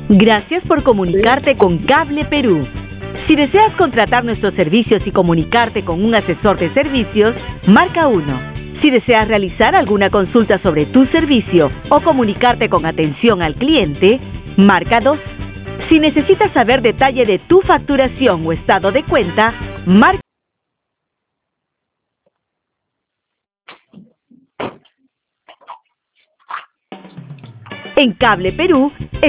Gracias por comunicarte con Cable Perú. Si deseas contratar nuestros servicios y comunicarte con un asesor de servicios, marca 1. Si deseas realizar alguna consulta sobre tu servicio o comunicarte con atención al cliente, marca 2. Si necesitas saber detalle de tu facturación o estado de cuenta, marca. En Cable Perú es...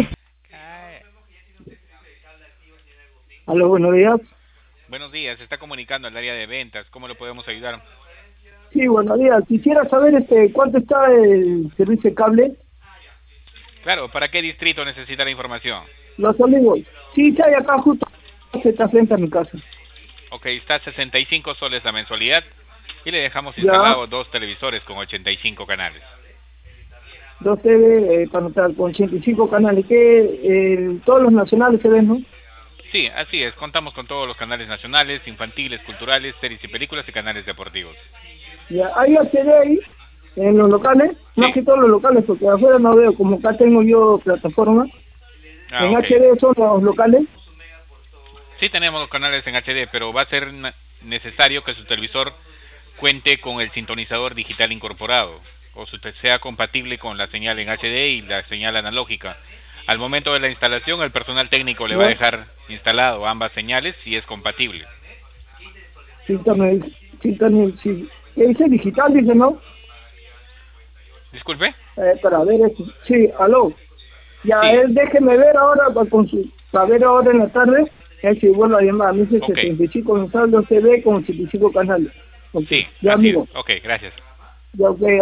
Aló, buenos días. Buenos días, se está comunicando al área de ventas. ¿Cómo lo podemos ayudar? Sí, buenos días. Quisiera saber cuánto está el servicio de cable. Claro, ¿para qué distrito necesita la información? Los Olivos. Sí, está ahí acá justo. Está frente a mi casa. Ok, está a 65 soles la mensualidad y le dejamos Ya. instalados 2 televisores con 85 canales. 2 TV para estar con 85 canales. Todos los nacionales se ven, ¿no? Sí, así es. Contamos con todos los canales nacionales, infantiles, culturales, series y películas y canales deportivos. Ya. ¿Hay HD ahí en los locales? Sí. Más que todos los locales, porque afuera no veo. Como acá tengo yo plataforma. En Ok. HD son los locales. Sí tenemos los canales en HD, pero va a ser necesario que su televisor cuente con el sintonizador digital incorporado o sea compatible con la señal en HD y la señal analógica. Al momento de la instalación, el personal técnico le va a dejar instalado ambas señales si es compatible. Sí. ¿Qué dice digital? Dice, ¿no? Disculpe. Para ver eso. Sí, aló. Ya, Sí. déjeme ver ahora, para ver ahora en la tarde. Si vuelvo a llamar, me dice Ok. 75 mensajes, se ve con 85 canales. Okay. Sí, Ya, así amigo. es. Ok, gracias. Ya, ok.